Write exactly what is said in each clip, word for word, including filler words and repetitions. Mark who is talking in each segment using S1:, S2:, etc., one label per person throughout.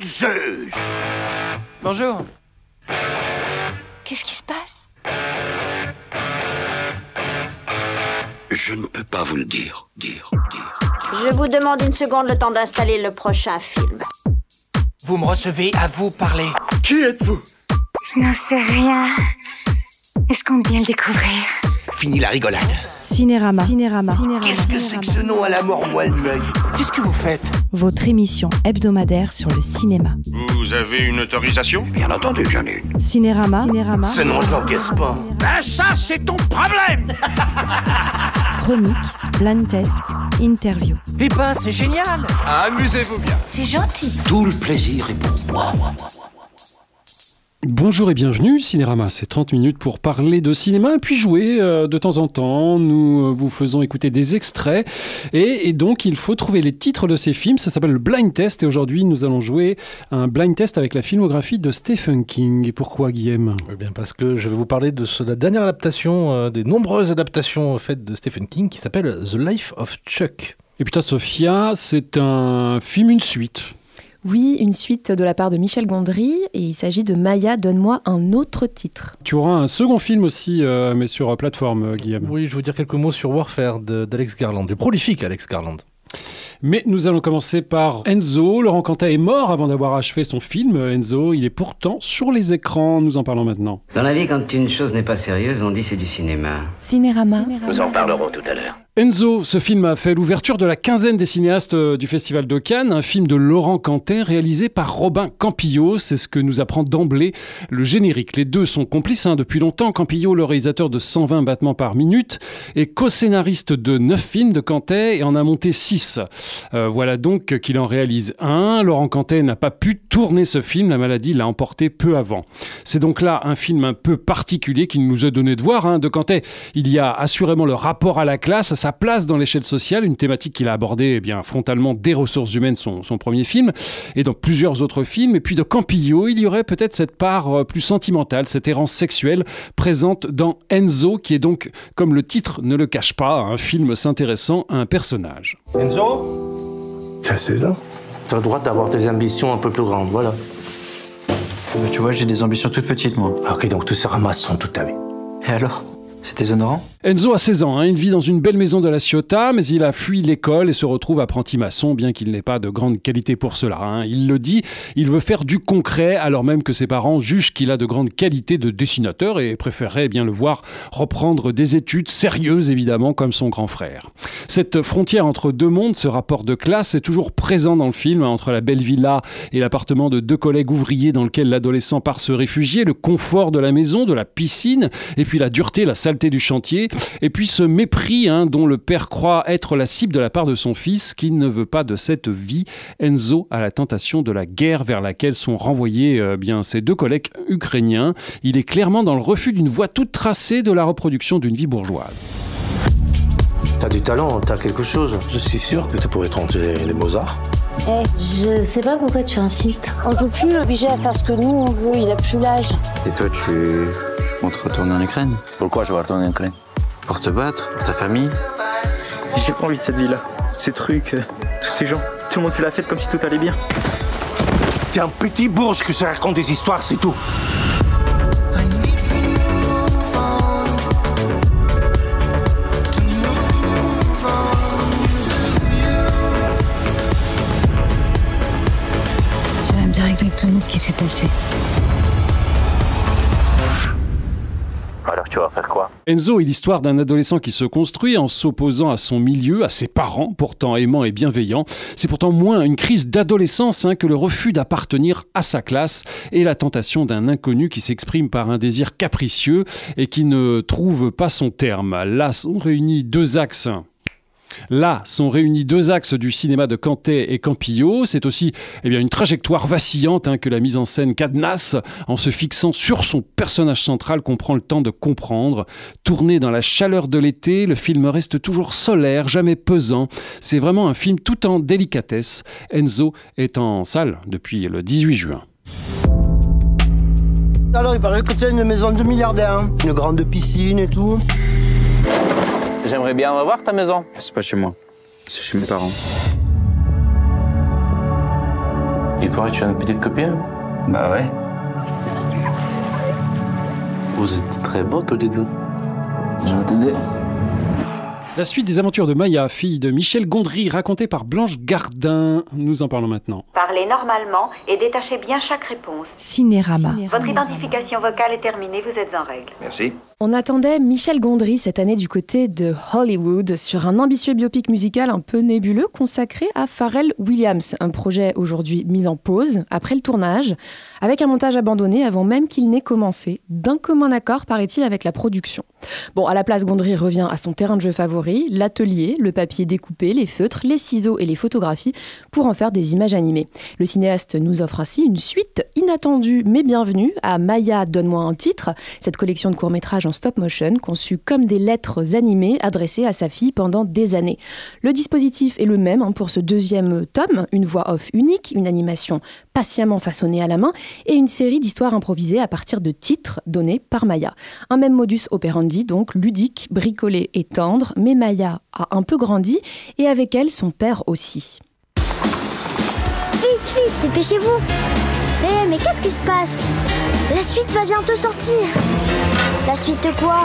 S1: Zeus.
S2: Bonjour.
S3: Qu'est-ce qui se passe?
S1: Je ne peux pas vous le dire, dire, dire.
S4: Je vous demande une seconde, le temps d'installer le prochain film.
S2: Vous me recevez, à vous parler.
S1: Qui êtes-vous?
S3: Je n'en sais rien. Et je compte bien le découvrir.
S1: Fini la rigolade.
S5: Cinérama. Cinérama. Cinérama.
S2: Qu'est-ce que c'est que ce nom à la mort moelle l'œil? Qu'est-ce que vous faites?
S5: Votre émission hebdomadaire sur le cinéma.
S6: Vous avez une autorisation?
S1: Bien entendu, j'en ai une.
S5: Cinérama. Cinérama.
S2: Ce nom, je l'encaisse pas.
S1: Ben ça, c'est ton problème.
S5: Chronique, blind test, interview.
S2: Eh ben, c'est génial.
S1: Amusez-vous bien.
S3: C'est gentil.
S1: Tout le plaisir est pour moi.
S7: Bonjour et bienvenue, Cinérama, c'est trente minutes pour parler de cinéma et puis jouer euh, de temps en temps. Nous euh, vous faisons écouter des extraits et, et donc il faut trouver les titres de ces films. Ça s'appelle le blind test et aujourd'hui nous allons jouer un blind test avec la filmographie de Stephen King. Et pourquoi, Guillaume ?
S8: Eh bien parce que je vais vous parler de ce, la dernière adaptation, euh, des nombreuses adaptations faites de Stephen King qui s'appelle The Life of Chuck.
S7: Et putain, Sophia, c'est un film, une suite.
S9: Oui, une suite de la part de Michel Gondry, et il s'agit de Maya, donne-moi un autre titre.
S7: Tu auras un second film aussi, euh, mais sur plateforme, euh, Guillaume.
S8: Oui, je vais vous dire quelques mots sur Warfare de, d'Alex Garland, du prolifique Alex Garland.
S7: Mais nous allons commencer par Enzo. Laurent Cantat est mort avant d'avoir achevé son film. Enzo, il est pourtant sur les écrans. Nous en parlons maintenant.
S10: Dans la vie, quand une chose n'est pas sérieuse, on dit c'est du cinéma.
S9: Cinérama.
S10: Nous en parlerons tout à l'heure.
S7: Enzo, ce film a fait l'ouverture de la quinzaine des cinéastes du Festival de Cannes, un film de Laurent Cantat réalisé par Robin Campillo. C'est ce que nous apprend d'emblée le générique. Les deux sont complices hein, depuis longtemps. Campillo, le réalisateur de cent vingt battements par minute, est co-scénariste de neuf films de Cantat et en a monté six. Euh, voilà donc qu'il en réalise un. Laurent Cantat n'a pas pu tourner ce film, la maladie l'a emporté peu avant. C'est donc là un film un peu particulier qu'il nous a donné de voir. Hein. De Cantat, il y a assurément le rapport à la classe, sa place dans l'échelle sociale, une thématique qu'il a abordée eh bien, frontalement dès Ressources humaines, son, son premier film, et dans plusieurs autres films. Et puis de Campillo, il y aurait peut-être cette part plus sentimentale, cette errance sexuelle présente dans Enzo, qui est donc, comme le titre ne le cache pas, un film s'intéressant à un personnage.
S11: Enzo ?
S12: T'as seize ans ?
S11: T'as le droit d'avoir des ambitions un peu plus grandes, voilà.
S12: Mais tu vois, j'ai des ambitions toutes petites, moi.
S11: Ok, donc tu seras maçon toute ta vie.
S12: Et alors ? C'est déshonorant ?
S7: Enzo a seize ans, hein, il vit dans une belle maison de la Ciotat, mais il a fui l'école et se retrouve apprenti maçon, bien qu'il n'ait pas de grande qualité pour cela. Hein. Il le dit, il veut faire du concret, alors même que ses parents jugent qu'il a de grandes qualités de dessinateur et préféreraient bien le voir reprendre des études sérieuses, évidemment, comme son grand frère. Cette frontière entre deux mondes, ce rapport de classe, est toujours présent dans le film, hein, entre la belle villa et l'appartement de deux collègues ouvriers dans lequel l'adolescent part se réfugier, le confort de la maison, de la piscine, et puis la dureté, la saleté du chantier. Et puis ce mépris hein, dont le père croit être la cible de la part de son fils, qui ne veut pas de cette vie. Enzo a la tentation de la guerre vers laquelle sont renvoyés euh, bien, ses deux collègues ukrainiens. Il est clairement dans le refus d'une voie toute tracée de la reproduction d'une vie bourgeoise.
S11: T'as du talent, t'as quelque chose. Je suis sûr que tu pourrais tenter les beaux-arts.
S13: Eh, hey, je sais pas pourquoi tu insistes. On peut plus l'obliger à faire ce que nous on veut, il a plus l'âge.
S12: Et toi, tu comptes retourner en Ukraine ?
S10: Pourquoi je vais retourner en Ukraine ?
S12: Pour te battre, pour ta famille.
S14: J'ai pas envie de cette vie-là. Ces trucs, euh, tous ces gens. Tout le monde fait la fête comme si tout allait bien.
S11: T'es un petit bourge que je raconte des histoires, c'est tout.
S3: Tu vas me dire exactement ce qui s'est passé.
S10: Alors tu vas faire quoi ?
S7: Enzo est l'histoire d'un adolescent qui se construit en s'opposant à son milieu, à ses parents, pourtant aimants et bienveillants. C'est pourtant moins une crise d'adolescence hein, que le refus d'appartenir à sa classe et la tentation d'un inconnu qui s'exprime par un désir capricieux et qui ne trouve pas son terme. Là sont réunis deux axes. Là sont réunis deux axes du cinéma de Cantat et Campillo. C'est aussi eh bien, une trajectoire vacillante hein, que la mise en scène cadenasse en se fixant sur son personnage central qu'on prend le temps de comprendre. Tourné dans la chaleur de l'été, le film reste toujours solaire, jamais pesant. C'est vraiment un film tout en délicatesse. Enzo est en salle depuis le dix-huit juin.
S15: Alors il paraît que c'est une maison de milliardaire, hein. Une grande piscine et tout.
S10: J'aimerais bien revoir ta maison.
S12: C'est pas chez moi, c'est chez mes parents.
S10: Et toi, tu as une petite copine?
S12: Bah ouais.
S10: Vous êtes très beaux tous les deux. Je vais t'aider.
S7: La suite des aventures de Maya, fille de Michel Gondry, racontée par Blanche Gardin. Nous en parlons maintenant.
S16: Parlez normalement et détachez bien chaque réponse.
S5: Cinérama.
S16: Votre identification vocale est terminée, vous êtes en règle.
S1: Merci.
S9: On attendait Michel Gondry cette année du côté de Hollywood sur un ambitieux biopic musical un peu nébuleux consacré à Pharrell Williams, un projet aujourd'hui mis en pause après le tournage, avec un montage abandonné avant même qu'il n'ait commencé, d'un commun accord paraît-il avec la production. Bon, à la place, Gondry revient à son terrain de jeu favori, l'atelier, le papier découpé, les feutres, les ciseaux et les photographies pour en faire des images animées. Le cinéaste nous offre ainsi une suite inattendue mais bienvenue à Maya, donne-moi un titre, cette collection de courts-métrages en stop motion conçue comme des lettres animées adressées à sa fille pendant des années. Le dispositif est le même hein, pour ce deuxième tome, une voix off unique, une animation patiemment façonnée à la main et une série d'histoires improvisées à partir de titres donnés par Maya. Un même modus operandi, donc ludique, bricolé et tendre, mais Maya a un peu grandi et avec elle son père aussi.
S13: Vite, vite, dépêchez-vous. Eh, mais qu'est-ce qui se passe? La suite va bientôt sortir. La suite de quoi?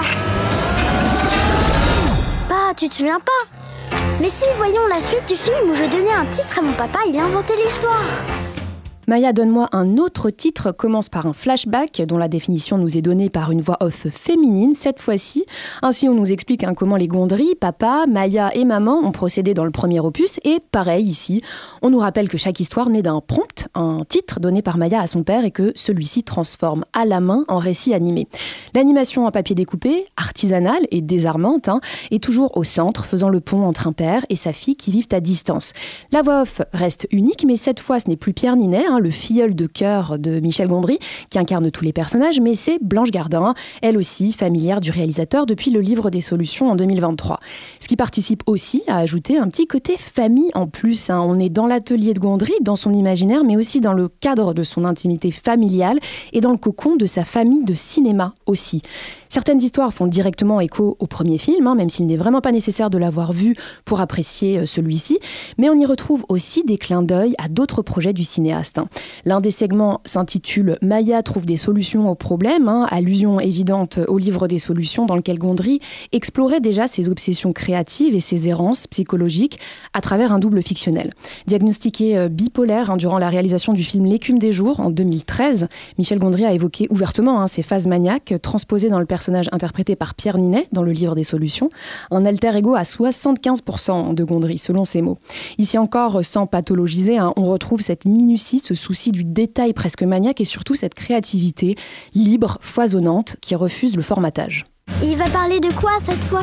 S13: Bah, tu te souviens pas? Mais si, voyons la suite du film où je donnais un titre à mon papa, il a inventé l'histoire.
S9: Maya, donne-moi un autre titre commence par un flashback dont la définition nous est donnée par une voix off féminine cette fois-ci. Ainsi, on nous explique hein, comment les Gondry, papa, Maya et maman ont procédé dans le premier opus et pareil ici, on nous rappelle que chaque histoire naît d'un prompt, un titre donné par Maya à son père et que celui-ci transforme à la main en récit animé. L'animation en papier découpé, artisanale et désarmante, hein, est toujours au centre, faisant le pont entre un père et sa fille qui vivent à distance. La voix off reste unique, mais cette fois ce n'est plus Pierre Ninet, hein, le filleul de cœur de Michel Gondry, qui incarne tous les personnages, mais c'est Blanche Gardin, elle aussi familière du réalisateur depuis le livre des solutions en deux mille vingt-trois. Ce qui participe aussi à ajouter un petit côté famille en plus. Hein. On est dans l'atelier de Gondry, dans son imaginaire, mais aussi dans le cadre de son intimité familiale et dans le cocon de sa famille de cinéma aussi. Certaines histoires font directement écho au premier film, hein, même s'il n'est vraiment pas nécessaire de l'avoir vu pour apprécier celui-ci, mais on y retrouve aussi des clins d'œil à d'autres projets du cinéaste. Hein. L'un des segments s'intitule « Maya trouve des solutions aux problèmes hein, », allusion évidente au livre des solutions dans lequel Gondry explorait déjà ses obsessions créatives et ses errances psychologiques à travers un double fictionnel. Diagnostiqué bipolaire hein, durant la réalisation du film L'écume des jours en deux mille treize, Michel Gondry a évoqué ouvertement hein, ses phases maniaques transposées dans le personnage interprété par Pierre Ninet dans le livre des solutions, un alter ego à soixante-quinze pour cent de Gondry, selon ses mots. Ici encore, sans pathologiser, hein, on retrouve cette minutie, ce souci du détail presque maniaque et surtout cette créativité libre, foisonnante, qui refuse le formatage.
S13: Il va parler de quoi cette fois?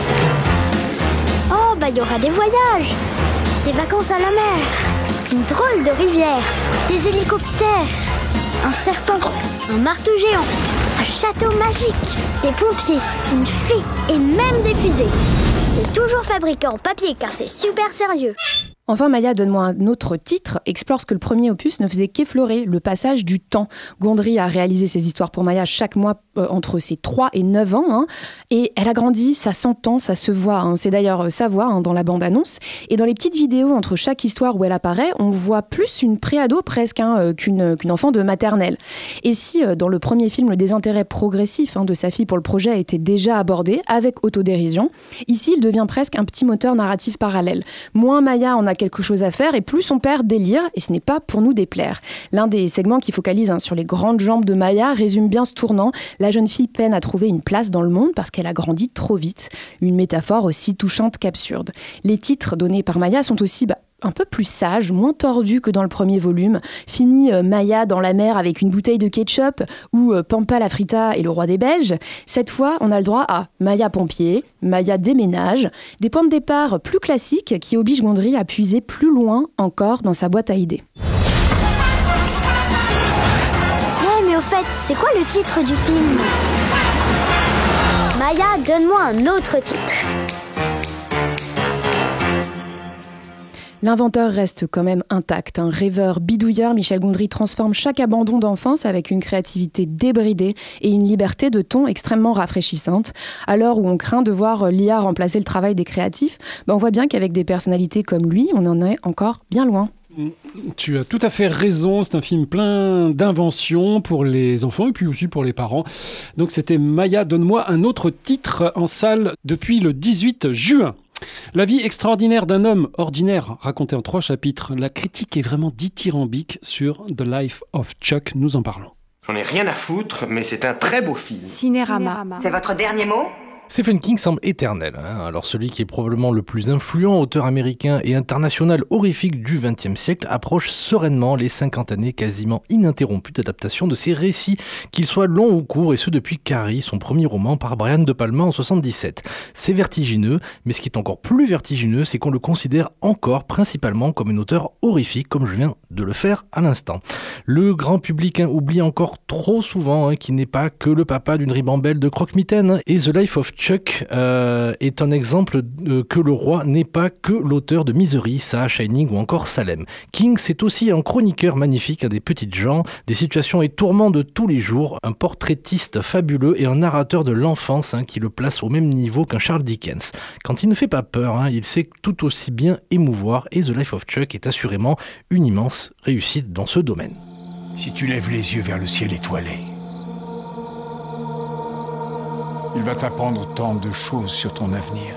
S13: Oh, bah il y aura des voyages, des vacances à la mer, une drôle de rivière, des hélicoptères, un serpent, un marteau géant, un château magique, des pompiers, une fée et même des fusées. Et toujours fabriqué en papier car c'est super sérieux.
S9: Enfin, Maya, donne-moi un autre titre, explore ce que le premier opus ne faisait qu'effleurer, le passage du temps. Gondry a réalisé ses histoires pour Maya chaque mois euh, entre ses trois et neuf ans. Hein, et elle a grandi, ça s'entend, ça se voit. Hein. C'est d'ailleurs sa voix hein, dans la bande-annonce. Et dans les petites vidéos entre chaque histoire où elle apparaît, on voit plus une préado presque hein, euh, qu'une, qu'une enfant de maternelle. Et si euh, dans le premier film, le désintérêt progressif hein, de sa fille pour le projet était déjà abordé avec autodérision, ici il devient presque un petit moteur narratif parallèle. Moins Maya en a quelque chose à faire et plus son père délire, et ce n'est pas pour nous déplaire. L'un des segments qui focalise hein, sur les grandes jambes de Maya résume bien ce tournant. La jeune fille peine à trouver une place dans le monde parce qu'elle a grandi trop vite. Une métaphore aussi touchante qu'absurde. Les titres donnés par Maya sont aussi bah, un peu plus sage, moins tordu que dans le premier volume. Fini euh, Maya dans la mer avec une bouteille de ketchup ou euh, Pampa la Frita et le roi des Belges. Cette fois, on a le droit à Maya pompier, Maya déménage, des points de départ plus classiques qui obligent Gondry à puiser plus loin encore dans sa boîte à idées.
S13: Hey, mais au fait, c'est quoi le titre du film? Maya, donne-moi un autre titre.
S9: L'inventeur reste quand même intact. Un rêveur bidouilleur, Michel Gondry transforme chaque abandon d'enfance avec une créativité débridée et une liberté de ton extrêmement rafraîchissante. À l'heure où on craint de voir l'I A remplacer le travail des créatifs, ben on voit bien qu'avec des personnalités comme lui, on en est encore bien loin.
S7: Tu as tout à fait raison, c'est un film plein d'inventions pour les enfants et puis aussi pour les parents. Donc c'était Maya, donne-moi un autre titre en salle depuis le dix-huit juin. La vie extraordinaire d'un homme ordinaire, racontée en trois chapitres. La critique est vraiment dithyrambique sur The Life of Chuck, nous en parlons.
S17: J'en ai rien à foutre, mais c'est un très beau film.
S5: Cinérama.
S16: C'est votre dernier mot ?
S8: Stephen King semble éternel. Hein. Alors celui qui est probablement le plus influent auteur américain et international horrifique du vingtième siècle approche sereinement les cinquante années quasiment ininterrompues d'adaptation de ses récits, qu'ils soient longs ou courts, et ce depuis Carrie, son premier roman par Brian De Palma en soixante-dix-sept. C'est vertigineux, mais ce qui est encore plus vertigineux, c'est qu'on le considère encore principalement comme un auteur horrifique, comme je viens de le faire à l'instant. Le grand public hein, oublie encore trop souvent hein, qu'il n'est pas que le papa d'une ribambelle de croque-mitaine, hein, et The Life of Chuck euh, est un exemple de, que le roi n'est pas que l'auteur de Misery, Saw, Shining ou encore Salem. King, c'est aussi un chroniqueur magnifique, des petites gens, des situations et tourments de tous les jours, un portraitiste fabuleux et un narrateur de l'enfance hein, qui le place au même niveau qu'un Charles Dickens. Quand il ne fait pas peur, hein, il sait tout aussi bien émouvoir, et The Life of Chuck est assurément une immense réussite dans ce domaine.
S18: Si tu lèves les yeux vers le ciel étoilé, il va t'apprendre tant de choses sur ton avenir.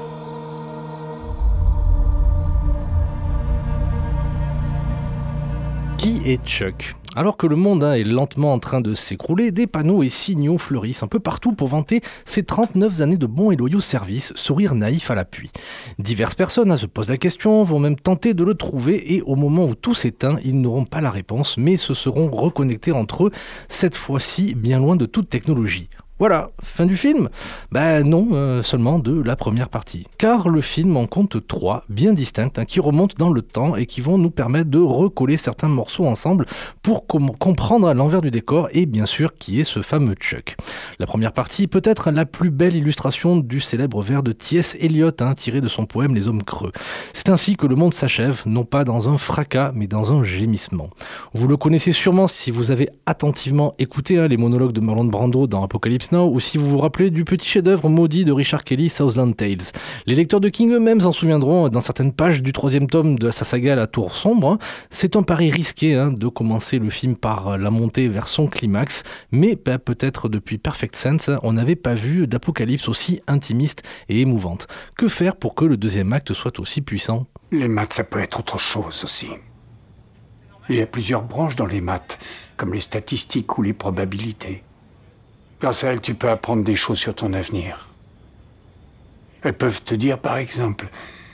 S8: Qui est Chuck ? Alors que le monde hein, est lentement en train de s'écrouler, des panneaux et signaux fleurissent un peu partout pour vanter ses trente-neuf années de bons et loyaux services, sourire naïf à l'appui. Diverses personnes hein, se posent la question, vont même tenter de le trouver, et au moment où tout s'éteint, ils n'auront pas la réponse, mais se seront reconnectés entre eux, cette fois-ci bien loin de toute technologie. Voilà, fin du film ? Ben non, euh, seulement de la première partie. Car le film en compte trois, bien distinctes, hein, qui remontent dans le temps et qui vont nous permettre de recoller certains morceaux ensemble pour com- comprendre l'envers du décor et bien sûr qui est ce fameux Chuck. La première partie, peut-être la plus belle illustration du célèbre vers de T S Eliot, hein, tiré de son poème Les Hommes Creux. C'est ainsi que le monde s'achève, non pas dans un fracas, mais dans un gémissement. Vous le connaissez sûrement si vous avez attentivement écouté hein, les monologues de Marlon Brando dans Apocalypse Now, ou si vous vous rappelez du petit chef-d'œuvre maudit de Richard Kelly, Southland Tales. Les lecteurs de King eux-mêmes s'en souviendront dans certaines pages du troisième tome de sa saga La Tour Sombre. Hein. C'est un pari risqué hein, de commencer le film par la montée vers son climax, mais bah, peut-être depuis Perfect Sense, on n'avait pas vu d'apocalypse aussi intimiste et émouvante. Que faire pour que le deuxième acte soit aussi puissant ?
S18: Les maths, ça peut être autre chose aussi. Il y a plusieurs branches dans les maths, comme les statistiques ou les probabilités. Grâce à elles, tu peux apprendre des choses sur ton avenir. Elles peuvent te dire, par exemple,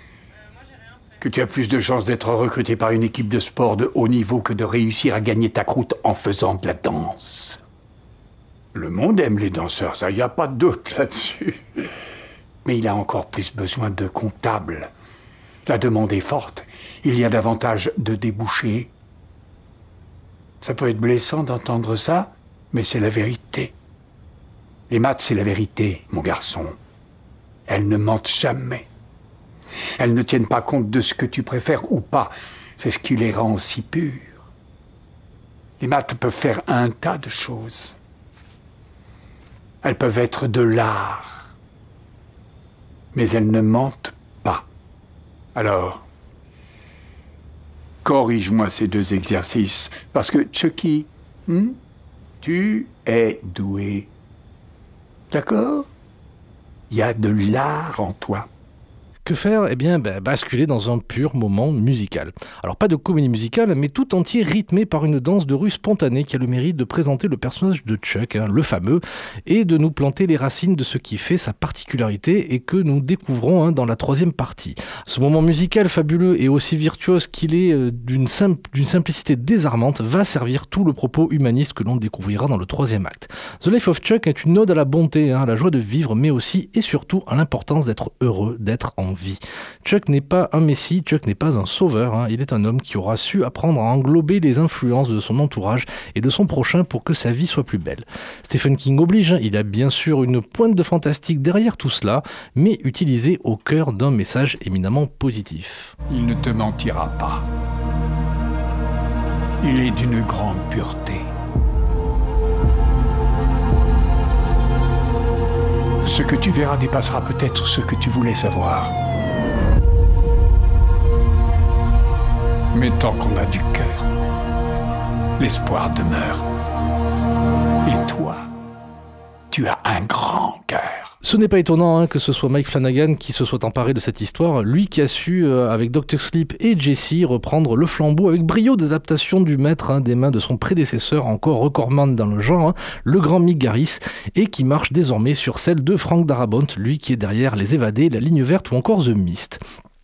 S18: que tu as plus de chances d'être recruté par une équipe de sport de haut niveau que de réussir à gagner ta croûte en faisant de la danse. Le monde aime les danseurs, ça, y a pas de doute là-dessus. Mais il a encore plus besoin de comptables. La demande est forte. Il y a davantage de débouchés. Ça peut être blessant d'entendre ça, mais c'est la vérité. Les maths, c'est la vérité, mon garçon. Elles ne mentent jamais. Elles ne tiennent pas compte de ce que tu préfères ou pas. C'est ce qui les rend si purs. Les maths peuvent faire un tas de choses. Elles peuvent être de l'art. Mais elles ne mentent pas. Alors, corrige-moi ces deux exercices. Parce que, Chucky, hmm, tu es doué. D'accord ? Il y a de l'art en toi.
S8: Que faire ? Eh bien, bah, basculer dans un pur moment musical. Alors, pas de comédie musicale, mais tout entier rythmé par une danse de rue spontanée qui a le mérite de présenter le personnage de Chuck, hein, le fameux, et de nous planter les racines de ce qui fait sa particularité et que nous découvrons hein, dans la troisième partie. Ce moment musical fabuleux et aussi virtuose qu'il est euh, d'une, simple, d'une simplicité désarmante va servir tout le propos humaniste que l'on découvrira dans le troisième acte. The Life of Chuck est une ode à la bonté, hein, à la joie de vivre, mais aussi et surtout à l'importance d'être heureux, d'être en vie. Chuck n'est pas un messie, Chuck n'est pas un sauveur, hein. Il est un homme qui aura su apprendre à englober les influences de son entourage et de son prochain pour que sa vie soit plus belle. Stephen King oblige, hein. Il a bien sûr une pointe de fantastique derrière tout cela, mais utilisée au cœur d'un message éminemment positif.
S18: Il ne te mentira pas. Il est d'une grande pureté. Ce que tu verras dépassera peut-être ce que tu voulais savoir. Mais tant qu'on a du cœur, l'espoir demeure. Et toi, tu as un grand cœur.
S8: Ce n'est pas étonnant hein, que ce soit Mike Flanagan qui se soit emparé de cette histoire, lui qui a su, euh, avec docteur Sleep et Jesse, reprendre le flambeau avec brio des adaptations du maître hein, des mains de son prédécesseur, encore recordman dans le genre, hein, le grand Mick Garris, et qui marche désormais sur celle de Frank Darabont, lui qui est derrière Les Évadés, La Ligne Verte ou encore The Mist.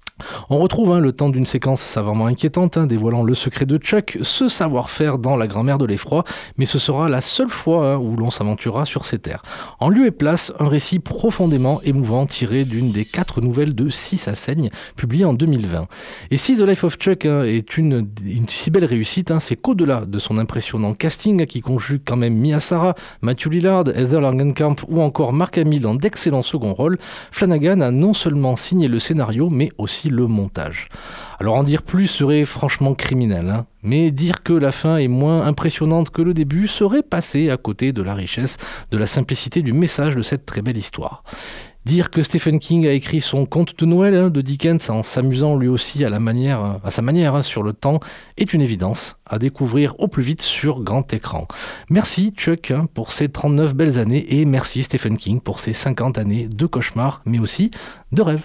S8: On retrouve hein, le temps d'une séquence savamment inquiétante, hein, dévoilant le secret de Chuck, ce savoir-faire dans La Grand-mère de l'effroi, mais ce sera la seule fois hein, où l'on s'aventurera sur ces terres. En lieu et place, un récit profondément émouvant tiré d'une des quatre nouvelles de Six à Seigne, publiée en deux mille vingt. Et si The Life of Chuck hein, est une, une si belle réussite, hein, c'est qu'au-delà de son impressionnant casting, hein, qui conjugue quand même Mia Sara, Matthew Lillard, Heather Langenkamp ou encore Mark Hamill dans d'excellents second rôles, Flanagan a non seulement signé le scénario, mais aussi le montage. Alors en dire plus serait franchement criminel, hein, mais dire que la fin est moins impressionnante que le début serait passer à côté de la richesse, de la simplicité du message de cette très belle histoire. Dire que Stephen King a écrit son conte de Noël hein, de Dickens en s'amusant lui aussi à, la manière, à sa manière hein, sur le temps est une évidence à découvrir au plus vite sur grand écran. Merci Chuck hein, pour ces trente-neuf belles années et merci Stephen King pour ces cinquante années de cauchemar mais aussi de rêve.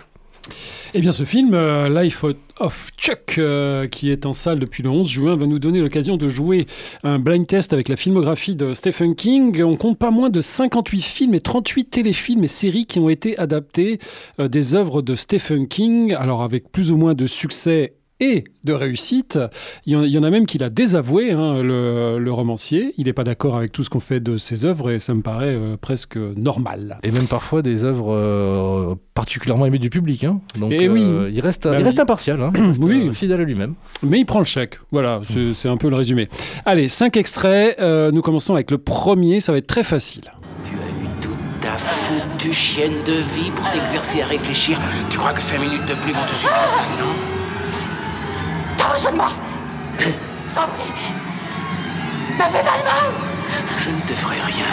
S7: Eh bien, ce film, euh, Life of Chuck, euh, qui est en salle depuis le onze juin, va nous donner l'occasion de jouer un blind test avec la filmographie de Stephen King. On compte pas moins de cinquante-huit films et trente-huit téléfilms et séries qui ont été adaptés euh, des œuvres de Stephen King, alors avec plus ou moins de succès et de réussite. Il y, en, il y en a même qui l'a désavoué, hein, le, le romancier. Il n'est pas d'accord avec tout ce qu'on fait de ses œuvres et ça me paraît euh, presque normal.
S8: Et même parfois des œuvres euh, particulièrement aimées du public. Hein. Donc
S7: et oui.
S8: euh, il, reste,
S7: bah
S8: il
S7: oui.
S8: reste impartial, hein. Il reste
S7: oui.
S8: euh, fidèle à lui-même.
S7: Mais il prend le chèque. Voilà, c'est, c'est un peu le résumé. Allez, cinq extraits. Euh, nous commençons avec le premier. Ça va être très facile.
S1: Tu as eu toute ta foutue chienne de vie pour t'exercer à réfléchir. Tu crois que cinq minutes de plus vont te suffire maintenant ?
S2: T'as besoin de moi. Je t'en prie. M'as fait pas de mal.
S1: Je ne te ferai rien.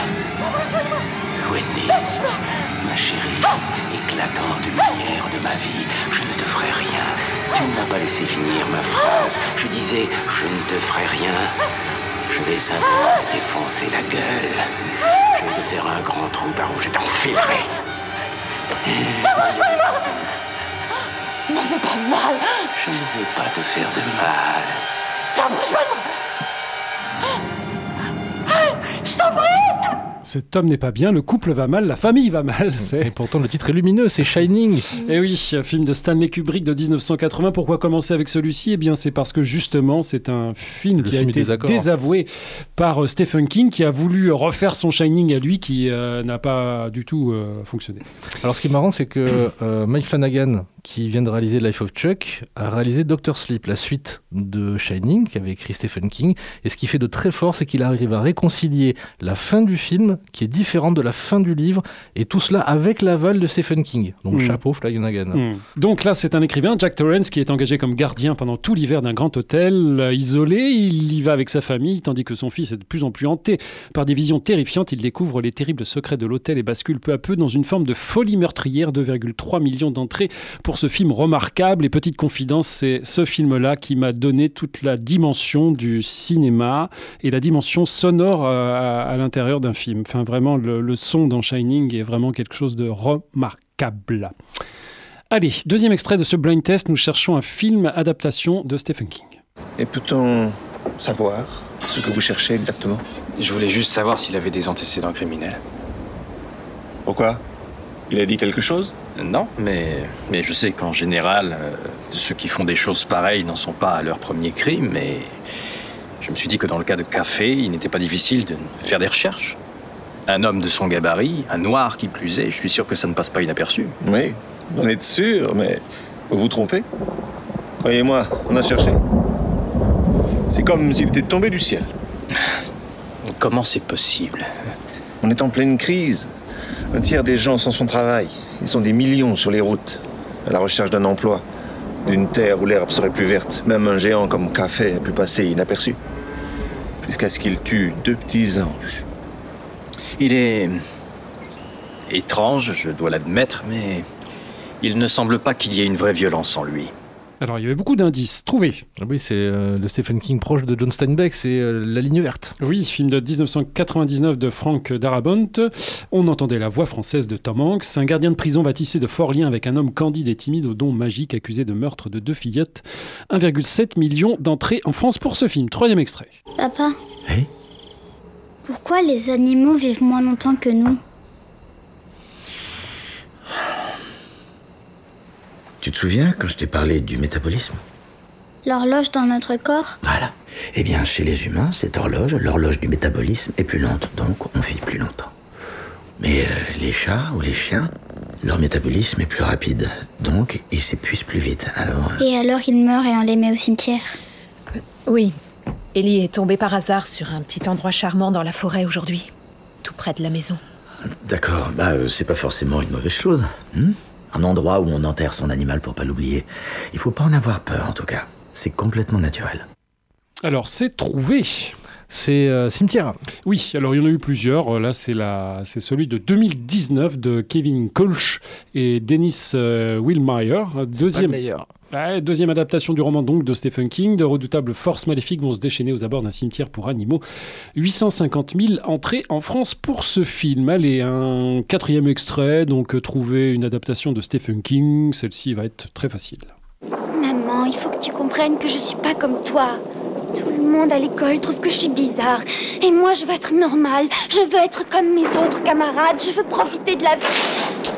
S1: Wendy, ma chérie, éclatante lumière de ma vie, je ne te ferai rien. Tu ne m'as pas laissé finir ma phrase. Je disais, je ne te ferai rien. Je vais simplement te défoncer la gueule. Je vais te faire un grand trou par où je t'enfilerai.
S2: T'as besoin de moi. M'en fais pas de mal.
S1: Je ne veux pas te faire de mal.
S2: T'as besoin de moi. Je t'en prie.
S7: Cet homme n'est pas bien, le couple va mal, la famille va mal. C'est...
S8: Et pourtant le titre est lumineux, c'est Shining.
S7: Eh oui, un film de Stanley Kubrick de dix-neuf cent quatre-vingts. Pourquoi commencer avec celui-ci ? Eh bien c'est parce que justement c'est un film
S8: le
S7: qui
S8: film
S7: a été
S8: désaccord.
S7: désavoué par Stephen King, qui a voulu refaire son Shining à lui, qui euh, n'a pas du tout euh, fonctionné.
S8: Alors ce qui est marrant, c'est que euh, Mike Flanagan, qui vient de réaliser Life of Chuck, a réalisé docteur Sleep, la suite de Shining, qu'avait écrit Stephen King. Et ce qui fait de très fort, c'est qu'il arrive à réconcilier la fin du film, qui est différente de la fin du livre, et tout cela avec l'aval de Stephen King. Donc mmh. chapeau Flanagan.
S7: Mmh. Donc là, c'est un écrivain, Jack Torrance, qui est engagé comme gardien pendant tout l'hiver d'un grand hôtel euh, isolé. Il y va avec sa famille, tandis que son fils est de plus en plus hanté par des visions terrifiantes. Il découvre les terribles secrets de l'hôtel et bascule peu à peu dans une forme de folie meurtrière. deux virgule trois millions d'entrées pour ce film remarquable. Et petite confidence, c'est ce film-là qui m'a donné toute la dimension du cinéma et la dimension sonore à, à l'intérieur d'un film. Enfin, vraiment, le, le son dans Shining est vraiment quelque chose de remarquable. Allez, deuxième extrait de ce blind test. Nous cherchons un film adaptation de Stephen King.
S11: Et peut-on savoir ce que vous cherchez exactement ?
S19: Je voulais juste savoir s'il avait des antécédents criminels.
S11: Pourquoi ? Il a dit quelque chose ?
S19: Non, mais, mais je sais qu'en général, euh, ceux qui font des choses pareilles n'en sont pas à leur premier crime, mais je me suis dit que dans le cas de Café, il n'était pas difficile de faire des recherches. Un homme de son gabarit, un noir qui plus est, je suis sûr que ça ne passe pas inaperçu.
S11: Oui, vous en êtes sûr, mais vous vous trompez. Croyez-moi, on a cherché. C'est comme s'il était tombé du ciel.
S19: Comment c'est possible ?
S11: On est en pleine crise. Un tiers des gens sont sans travail. Ils sont des millions sur les routes, à la recherche d'un emploi, d'une terre où l'herbe serait plus verte. Même un géant comme Café a pu passer inaperçu. Jusqu'à ce qu'il tue deux petits anges.
S19: Il est étrange, je dois l'admettre, mais il ne semble pas qu'il y ait une vraie violence en lui.
S7: Alors, il y avait beaucoup d'indices. Trouvés.
S8: Ah oui, c'est euh, le Stephen King proche de John Steinbeck, c'est euh, La ligne verte.
S7: Oui, film de dix-neuf cent quatre-vingt-dix-neuf de Frank Darabont. On entendait la voix française de Tom Hanks. Un gardien de prison va tisser de forts liens avec un homme candide et timide aux dons magiques accusé de meurtre de deux fillettes. un virgule sept million d'entrées en France pour ce film. Troisième extrait.
S13: Papa.
S1: Oui.
S13: Pourquoi les animaux vivent moins longtemps que nous?
S1: Tu te souviens quand je t'ai parlé du métabolisme?
S13: L'horloge dans notre corps?
S1: Voilà. Eh bien, chez les humains, cette horloge, l'horloge du métabolisme, est plus lente, donc on vit plus longtemps. Mais euh, les chats ou les chiens, leur métabolisme est plus rapide, donc ils s'épuisent plus vite. Alors.
S13: Et alors ils meurent et on les met au cimetière?
S20: Oui. Ellie est tombée par hasard sur un petit endroit charmant dans la forêt aujourd'hui, tout près de la maison.
S1: D'accord, bah euh, c'est pas forcément une mauvaise chose. Hmm Un endroit où on enterre son animal pour pas l'oublier. Il faut pas en avoir peur en tout cas. C'est complètement naturel.
S7: Alors, c'est trouvé.
S8: C'est euh, Cimetière.
S7: Oui, alors il y en a eu plusieurs. Là, c'est, la... c'est celui de deux mille dix-neuf de Kevin Kolsch et Dennis euh, Willmeyer. Deuxième... Ouais, deuxième adaptation du roman donc de Stephen King. De redoutables forces maléfiques vont se déchaîner aux abords d'un cimetière pour animaux. huit cent cinquante mille entrées en France pour ce film. Allez, un quatrième extrait. Donc, euh, trouver une adaptation de Stephen King. Celle-ci va être très facile.
S21: Maman, il faut que tu comprennes que je suis pas comme toi. Tout le monde à l'école trouve que je suis bizarre. Et moi, je veux être normale. Je veux être comme mes autres camarades. Je veux profiter de la vie.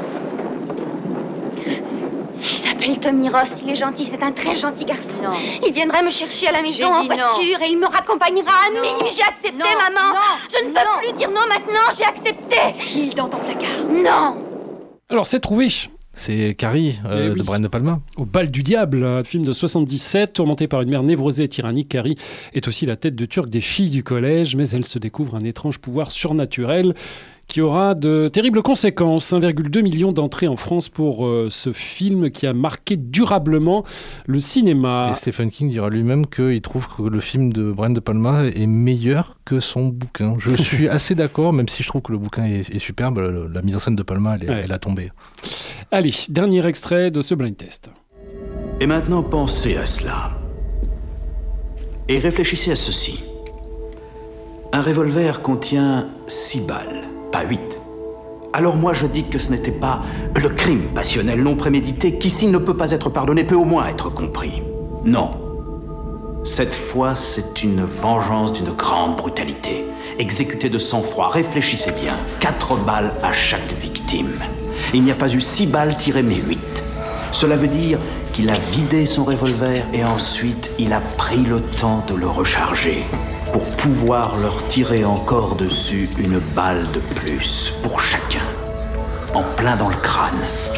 S21: Il s'appelle Tommy Ross, il est gentil, c'est un très gentil garçon. Non. Il viendrait me chercher à la maison en voiture non. et il me raccompagnera. Non. Mais j'ai accepté, non. maman. Non. Je ne peux non. plus dire non maintenant, j'ai accepté. Il dans ton placard. Non.
S7: Alors, c'est trouvé.
S8: C'est Carrie euh, oui. de Brian De Palma.
S7: Au bal du diable, un film de soixante-dix-sept, tourmenté par une mère névrosée et tyrannique. Carrie est aussi la tête de turc des filles du collège, mais elle se découvre un étrange pouvoir surnaturel qui aura de terribles conséquences. un virgule deux million d'entrées en France pour euh, ce film qui a marqué durablement le cinéma.
S8: Et Stephen King dira lui-même qu'il trouve que le film de Brian De Palma est meilleur que son bouquin. Je suis assez d'accord, même si je trouve que le bouquin est, est superbe. La mise en scène de Palma, elle, est, ouais. elle a tombé.
S7: Allez, dernier extrait de ce blind test.
S1: Et maintenant, pensez à cela. Et réfléchissez à ceci. Un revolver contient six balles. Pas huit. Alors moi je dis que ce n'était pas le crime passionnel non prémédité qui, s'il ne peut pas être pardonné, peut au moins être compris. Non. Cette fois, c'est une vengeance d'une grande brutalité, exécutée de sang-froid. Réfléchissez bien. Quatre balles à chaque victime. Il n'y a pas eu six balles tirées, mais huit. Cela veut dire qu'il a vidé son revolver et ensuite il a pris le temps de le recharger pour pouvoir leur tirer encore dessus une balle de plus pour chacun, en plein dans le crâne.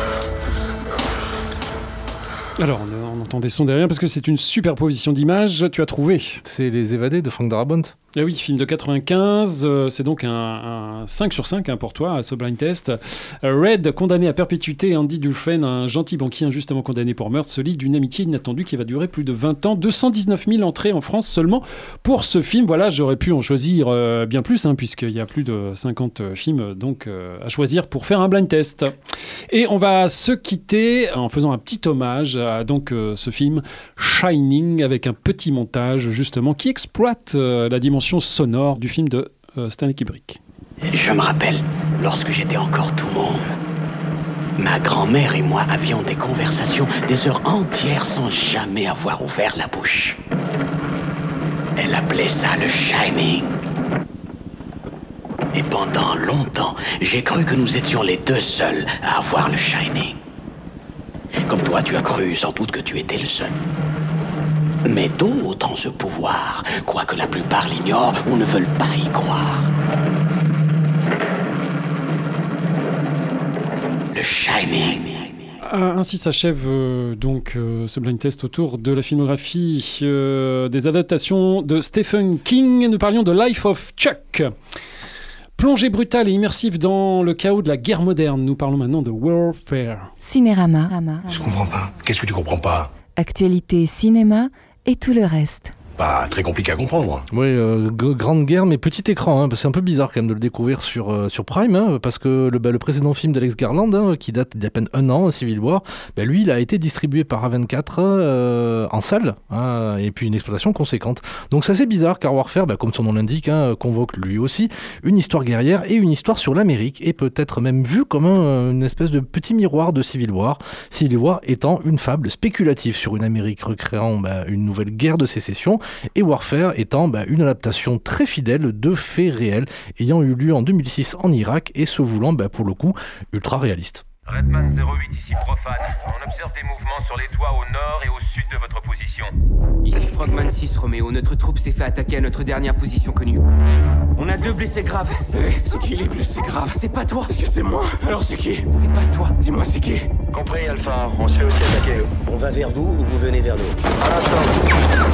S7: Alors, on entend des sons derrière parce que c'est une superposition d'images. Tu as trouvé.
S8: C'est Les Évadés de Frank Darabont.
S7: Ah oui, film de quatre-vingt-quinze, euh, c'est donc un, un cinq sur cinq hein, pour toi, à ce blind test. Euh, Red, condamné à perpétuité, Andy Dufresne, un gentil banquier injustement condamné pour meurtre, se lie d'une amitié inattendue qui va durer plus de vingt ans. deux cent dix-neuf mille entrées en France seulement pour ce film. Voilà, j'aurais pu en choisir euh, bien plus, hein, puisqu'il y a plus de cinquante films donc, euh, à choisir pour faire un blind test. Et on va se quitter en faisant un petit hommage à donc, euh, ce film Shining, avec un petit montage justement qui exploite euh, la dimension sonore du film de euh, Stanley Kubrick.
S1: Je me rappelle, lorsque j'étais encore tout môme, ma grand-mère et moi avions des conversations des heures entières sans jamais avoir ouvert la bouche. Elle appelait ça le Shining. Et pendant longtemps, j'ai cru que nous étions les deux seuls à avoir le Shining. Comme toi, tu as cru sans doute que tu étais le seul. Mais d'autres ont ce pouvoir, quoique la plupart l'ignorent ou ne veulent pas y croire. Le Shining.
S7: Ah, ainsi s'achève euh, donc euh, ce blind test autour de la filmographie euh, des adaptations de Stephen King. Nous parlions de Life of Chuck. Plongée brutale et immersive dans le chaos de la guerre moderne. Nous parlons maintenant de Warfare.
S22: Cinérama.
S1: Je comprends pas. Qu'est-ce que tu comprends pas ?
S22: Actualité cinéma et tout le reste.
S4: Pas très compliqué à comprendre.
S8: Oui, euh, g- grande guerre, mais petit écran. Hein, c'est un peu bizarre quand même de le découvrir sur, euh, sur Prime, hein, parce que le, bah, le précédent film d'Alex Garland, hein, qui date d'il y a à peine un an, Civil War, bah, lui, il a été distribué par A vingt-quatre euh, en salle, hein, et puis une exploitation conséquente. Donc c'est assez bizarre, car Warfare, bah, comme son nom l'indique, hein, convoque lui aussi une histoire guerrière et une histoire sur l'Amérique, et peut-être même vu comme un, une espèce de petit miroir de Civil War. Civil War étant une fable spéculative sur une Amérique recréant bah, une nouvelle guerre de sécession, et Warfare étant bah, une adaptation très fidèle de faits réels ayant eu lieu en deux mille six en Irak et se voulant bah, pour le coup ultra réaliste.
S22: Redman zéro huit ici Profane. On observe des mouvements sur les toits au nord et au sud de votre position.
S23: Ici Frogman six Roméo, notre troupe s'est fait attaquer à notre dernière position connue. On a deux blessés graves.
S17: Hé, hey, c'est qui les blessés graves?
S23: C'est pas toi.
S17: Est-ce que c'est moi? Alors c'est qui?
S23: C'est pas toi.
S17: Dis-moi c'est qui?
S22: Compris Alpha, on se fait aussi attaquer.
S15: On va vers vous ou vous venez vers nous?
S22: À l'instant.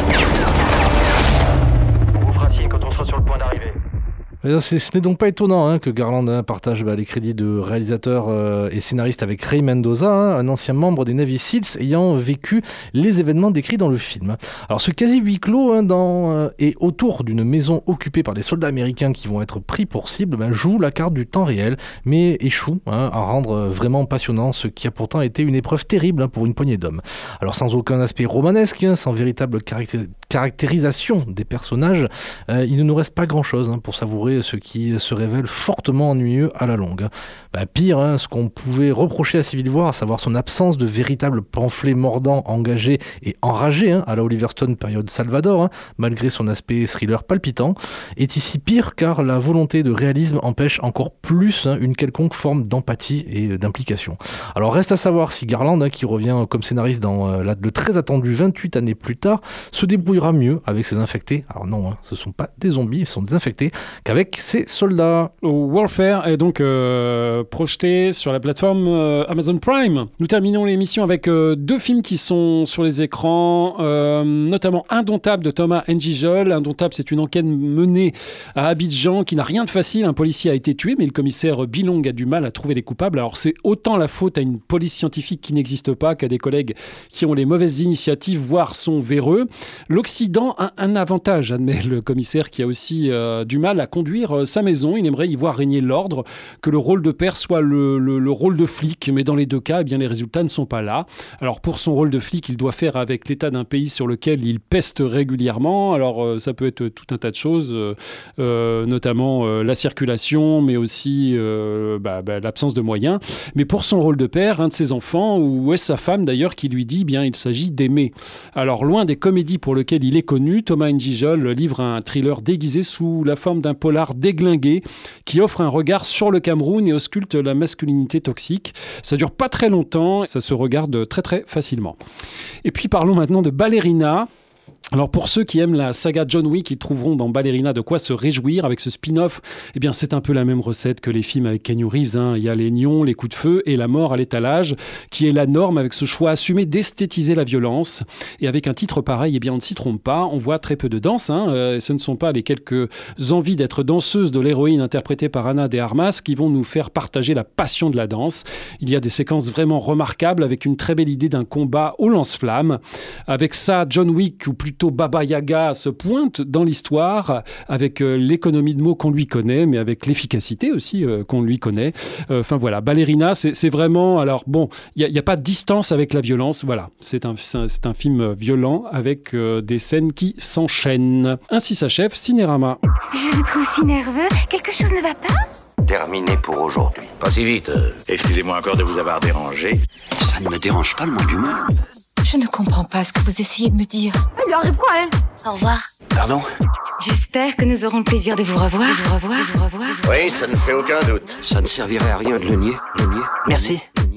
S22: On vous fera signe quand on sera sur le point d'arriver.
S8: C'est, ce n'est donc pas étonnant hein, que Garland hein, partage bah, les crédits de réalisateur euh, et scénariste avec Ray Mendoza, hein, un ancien membre des Navy Seals ayant vécu les événements décrits dans le film. Alors ce quasi huis clos hein, dans, euh, et autour d'une maison occupée par des soldats américains qui vont être pris pour cible bah, joue la carte du temps réel, mais échoue hein, à rendre vraiment passionnant ce qui a pourtant été une épreuve terrible hein, pour une poignée d'hommes. Alors sans aucun aspect romanesque, hein, sans véritable caractér- caractérisation des personnages, euh, il ne nous reste pas grand-chose hein, pour savourer ce qui se révèle fortement ennuyeux à la longue. Bah, pire, hein, ce qu'on pouvait reprocher à Civil War, à savoir son absence de véritable pamphlet mordant, engagé et enragé, hein, à la Oliver Stone période Salvador, hein, malgré son aspect thriller palpitant, est ici pire car la volonté de réalisme empêche encore plus hein, une quelconque forme d'empathie et d'implication. Alors reste à savoir si Garland, hein, qui revient comme scénariste dans euh, la, le très attendu vingt-huit années plus tard, se débrouillera mieux avec ses infectés. Alors non, hein, ce ne sont pas des zombies, ce sont des infectés, qu'avec ses soldats.
S7: Warfare est donc euh, projeté sur la plateforme euh, Amazon Prime. Nous terminons l'émission avec euh, deux films qui sont sur les écrans, euh, notamment Indomptable de Thomas N'Gijol. Indomptable, c'est une enquête menée à Abidjan qui n'a rien de facile. Un policier a été tué, mais le commissaire Bilong a du mal à trouver les coupables. Alors c'est autant la faute à une police scientifique qui n'existe pas qu'à des collègues qui ont les mauvaises initiatives, voire sont véreux. L'Occident a un avantage, admet le commissaire, qui a aussi euh, du mal à conduire euh, sa maison. Il aimerait y voir régner l'ordre, que le rôle de père soit le, le, le rôle de flic, mais dans les deux cas, eh bien, les résultats ne sont pas là. Alors pour son rôle de flic, il doit faire avec l'état d'un pays sur lequel il peste régulièrement. Alors euh, ça peut être tout un tas de choses, euh, euh, notamment euh, la circulation, mais aussi euh, bah, bah, l'absence de moyens. Mais pour son rôle de père, un de ses enfants, ou est-ce sa femme d'ailleurs, qui lui dit, eh bien, il s'agit d'aimer. Alors loin des comédies pour lesquelles il est connu, Thomas N'Gijol livre un thriller déguisé sous la forme d'un polar déglingué qui offre un regard sur le Cameroun et ausculte la masculinité toxique. Ça dure pas très longtemps, ça se regarde très très facilement. Et puis parlons maintenant de Ballerina. Alors pour ceux qui aiment la saga John Wick, ils trouveront dans Ballerina de quoi se réjouir avec ce spin-off. Eh bien c'est un peu la même recette que les films avec Keanu Reeves, hein. Il y a les nions, les coups de feu et la mort à l'étalage, qui est la norme avec ce choix assumé d'esthétiser la violence. Et avec un titre pareil, eh bien on ne s'y trompe pas, on voit très peu de danse, hein. Euh, ce ne sont pas les quelques envies d'être danseuse de l'héroïne interprétée par Ana de Armas qui vont nous faire partager la passion de la danse. Il y a des séquences vraiment remarquables avec une très belle idée d'un combat au lance-flammes. Avec ça, John Wick, ou plutôt Baba Yaga, se pointe dans l'histoire avec euh, l'économie de mots qu'on lui connaît, mais avec l'efficacité aussi euh, qu'on lui connaît. Enfin euh, voilà, Ballerina, c'est, c'est vraiment... Alors bon, il n'y a, a pas de distance avec la violence, voilà. C'est un, c'est un, c'est un film violent avec euh, des scènes qui s'enchaînent. Ainsi s'achève Cinérama.
S3: Je vous trouve si nerveux. Quelque chose ne va pas ?
S1: Terminé pour aujourd'hui. Pas si vite. euh, Excusez-moi encore de vous avoir dérangé. Ça ne me dérange pas le moins du monde.
S21: Je ne comprends pas ce que vous essayez de me dire.
S3: Elle lui arrive quoi, elle ?
S21: Au revoir.
S1: Pardon ?
S3: J'espère que nous aurons le plaisir de vous revoir. De vous revoir, de vous revoir.
S1: Oui, ça ne fait aucun doute. Ça ne servirait à rien de le nier. Le nier. Merci.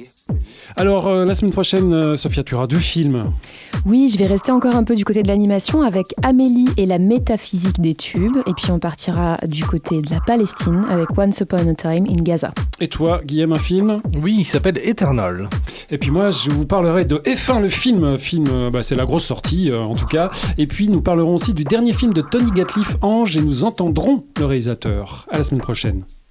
S7: Alors, euh, la semaine prochaine, euh, Sophia, tu auras deux films.
S9: Oui, je vais rester encore un peu du côté de l'animation avec Amélie et la métaphysique des tubes. Et puis on partira du côté de la Palestine avec Once Upon a Time in Gaza.
S7: Et toi, Guillaume, un film ?
S8: Oui, il s'appelle Eternal.
S7: Et puis moi, je vous parlerai de F un, le film. film euh, bah, c'est la grosse sortie, euh, en tout cas. Et puis nous parlerons aussi du dernier film de Tony Gatliff, Ange, et nous entendrons le réalisateur. À la semaine prochaine.